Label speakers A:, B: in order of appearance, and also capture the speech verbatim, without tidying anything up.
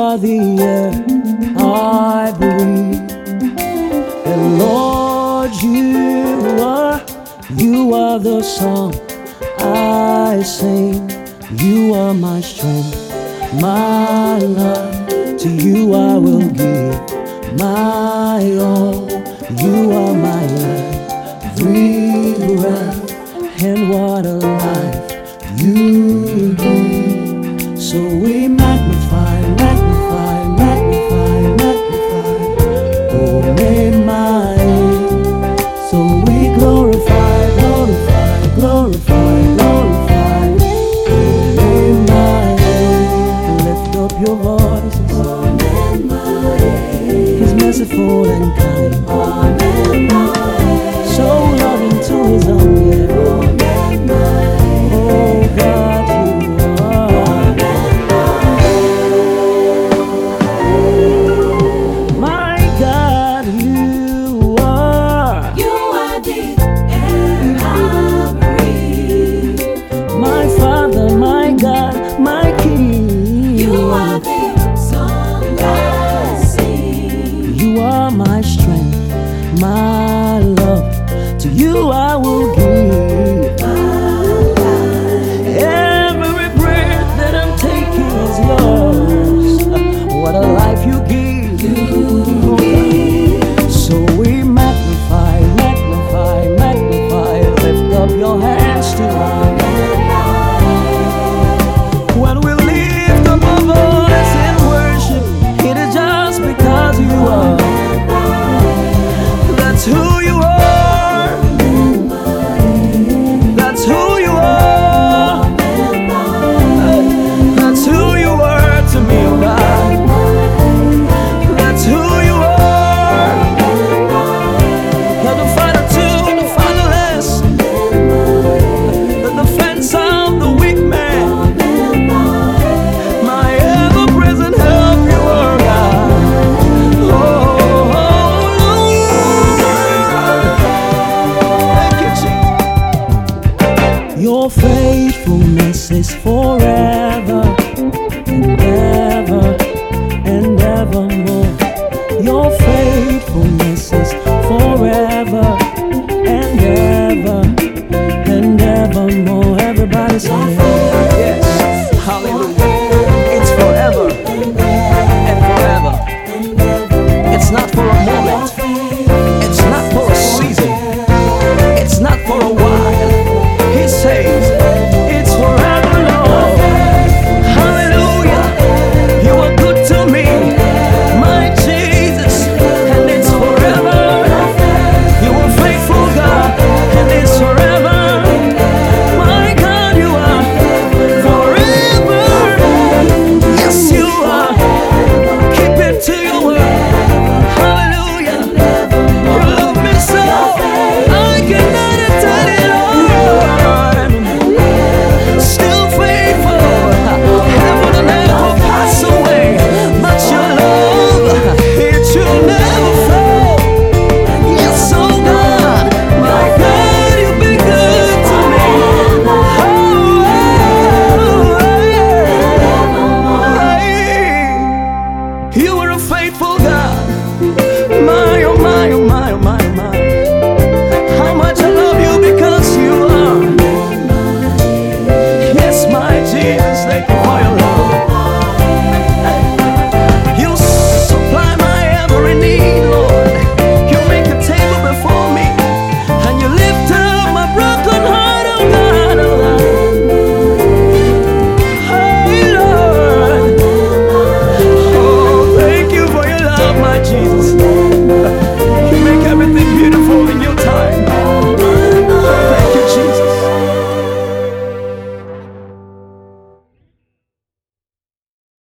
A: are the air I breathe. And Lord, you are, you are the song I sing. You are my strength, my love. To you I will give my all. You are my every breath, and what a life you give. So we magnify, magnify, magnify, magnify. Oh, may my. So we glorify, glorify, glorify, glorify. Oh, may my. Lift up your voices. He's merciful and kind. So loving to his own, yeah. Oh God, you are. My God, you are.
B: You are the air I breathe.
A: My Father, my God, my King.
B: You are the song I sing.
A: You are my strength, my love. To you I will give every breath that I'm taking is yours. What a life you give. So we magnify, magnify, magnify. Lift up your hands to God. When we lift up our voice in worship, it is just because you are. That's who you are. That's who you are. That's who you are to me, oh God. That's who you are. You're the father to the fatherless, the defense of the weak man, my ever-present help, you are God. Oh, your faithfulness is forever and ever and evermore. Your faithfulness is forever and ever and evermore. Everybody say yes. Hallelujah. It's forever and forever. It's not for a moment. It's not for a season. It's not for a while. He says, it's forever, Lord. Hallelujah. You are good to me, my Jesus, and it's forever. You are faithful, God, and it's forever. My God, you are forever. Yes, you are. Keep it to your word. Hallelujah. You love me so, I cannot tell it all. Still faithful, heaven and earth will pass away, but your love, it should never fail. Yes, oh God, my God, you've been good to me. Oh, you are a faithful God. My, oh my, oh my, oh my, oh my. How much I love you because you are. Yes, my Jesus, thank you for your love. You supply my every need, Lord. You make a table before me, and you lift up my broken heart, oh God, oh Lord. Hey, Lord. Oh, thank you for your love, my Jesus.